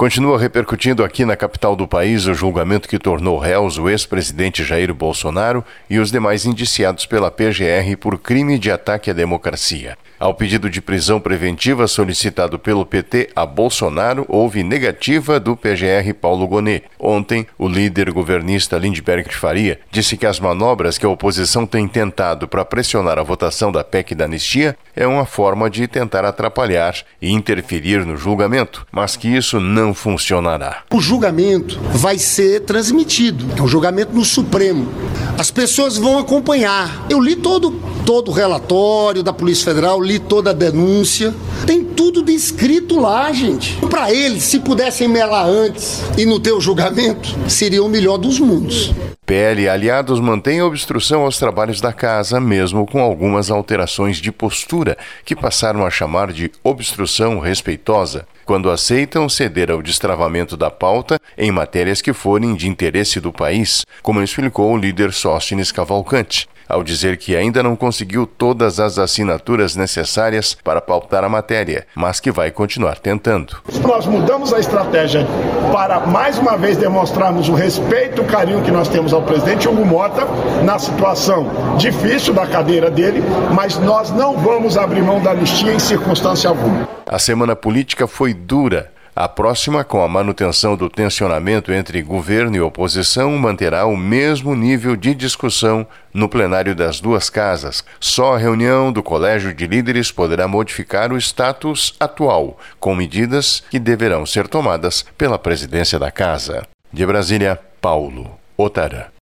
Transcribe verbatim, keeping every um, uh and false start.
Continua repercutindo aqui na capital do país o julgamento que tornou réus o ex-presidente Jair Bolsonaro e os demais indiciados pela P G R por crime de ataque à democracia. Ao pedido de prisão preventiva solicitado pelo P T a Bolsonaro, houve negativa do P G R Paulo Gonet. Ontem, o líder governista Lindbergh de Faria disse que as manobras que a oposição tem tentado para pressionar a votação da P E C da anistia é uma forma de tentar atrapalhar e interferir no julgamento, mas que isso não funcionará. O julgamento vai ser transmitido, é um julgamento no Supremo. As pessoas vão acompanhar. Eu li todo, todo o relatório da Polícia Federal, li toda a denúncia. Tem tudo descrito lá, gente. Para eles, se pudessem melar antes e não ter o julgamento, seria o melhor dos mundos. P L e aliados mantêm a obstrução aos trabalhos da casa, mesmo com algumas alterações de postura, que passaram a chamar de obstrução respeitosa, quando aceitam ceder ao destravamento da pauta em matérias que forem de interesse do país, como explicou o líder Sóstenes Cavalcante, ao dizer que ainda não conseguiu todas as assinaturas necessárias para pautar a matéria, mas que vai continuar tentando. Nós mudamos a estratégia para, mais uma vez, demonstrarmos o respeito e o carinho que nós temos ao presidente Hugo Mota, na situação difícil da cadeira dele, mas nós não vamos abrir mão da anistia em circunstância alguma. A semana política foi dura. A próxima, com a manutenção do tensionamento entre governo e oposição, manterá o mesmo nível de discussão no plenário das duas casas. Só a reunião do Colégio de Líderes poderá modificar o status atual, com medidas que deverão ser tomadas pela presidência da casa. De Brasília, Paulo Otarã.